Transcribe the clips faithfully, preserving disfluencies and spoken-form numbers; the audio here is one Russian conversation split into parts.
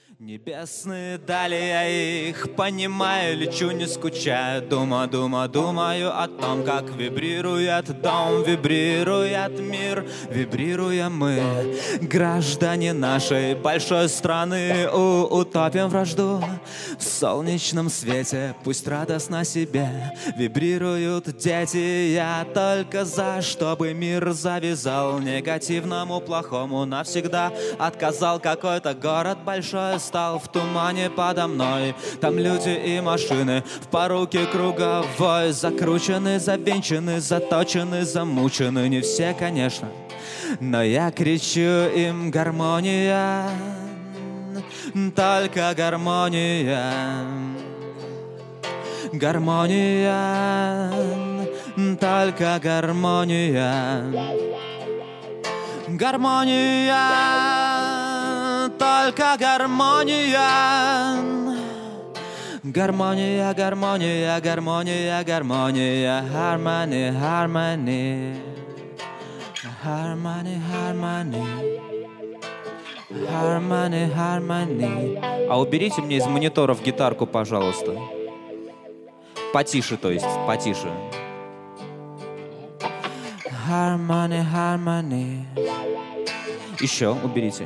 Небесные дали, я их понимаю, лечу, не скучаю. Думаю, думаю, думаю о том, как вибрирует дом, вибрирует мир, вибрируем мы, граждане нашей большой страны. У утопим вражду в солнечном свете, пусть радостно себе вибрируют дети. Я только за, чтобы мир завязал, негативному, плохому навсегда отказал. Какой-то город большой стал в тумане подо мной. Там люди и машины в поруке круговой, закручены, завинчены, заточены, замучены. Не все, конечно, но я кричу им: гармония, только гармония, гармония, только гармония, гармония, только гармония, гармония, гармония, гармония, гармония, harmony, harmony, harmony, harmony, harmony, harmony. А уберите мне из мониторов гитарку, пожалуйста. Потише, то есть, потише. Harmony, harmony. Еще уберите.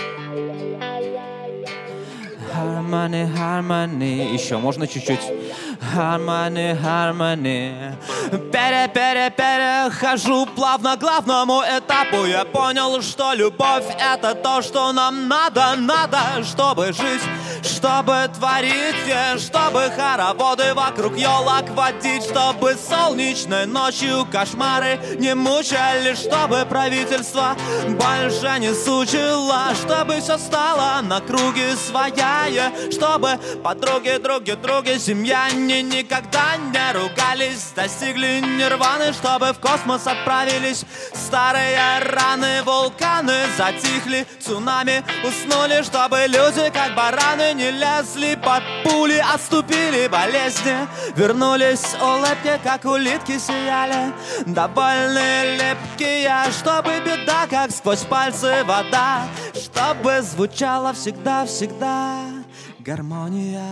Harmony, harmony. Еще можно чуть-чуть. Harmony, harmony. Пере, пере, перехожу плавно к главному этапу. Я понял, что любовь — это то, что нам надо, надо, чтобы жить, чтобы творить, чтобы хороводы вокруг елок водить, чтобы солнечной ночью кошмары не мучали, чтобы правительство больше не сучило, чтобы все стало на круги своя, чтобы подруги, други, други, семья не никогда не ругались, достигли нирваны, чтобы в космос отправились старые раны, вулканы затихли, цунами уснули, чтобы люди как бараны не лезли под пули, отступили болезни, вернулись улыбки, как улитки сияли, довольные лепкие, чтобы беда, как сквозь пальцы вода, чтобы звучала всегда-всегда гармония,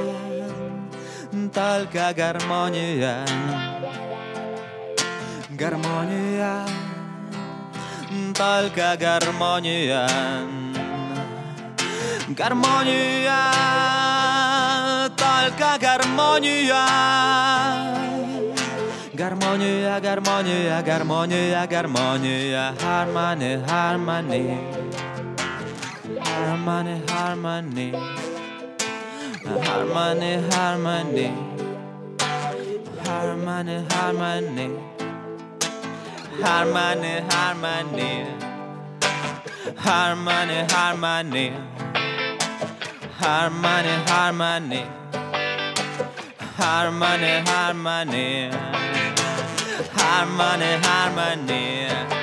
только гармония, гармония, только гармония, гармония, только гармония, гармония, гармония, гармония, гармония, harmony, harmony, harmony, harmony, harmony, harmony, harmony, harmony, harmony, harmony, harmony, harmony, harmony, harmony, harmony, harmony, harmony, harmony.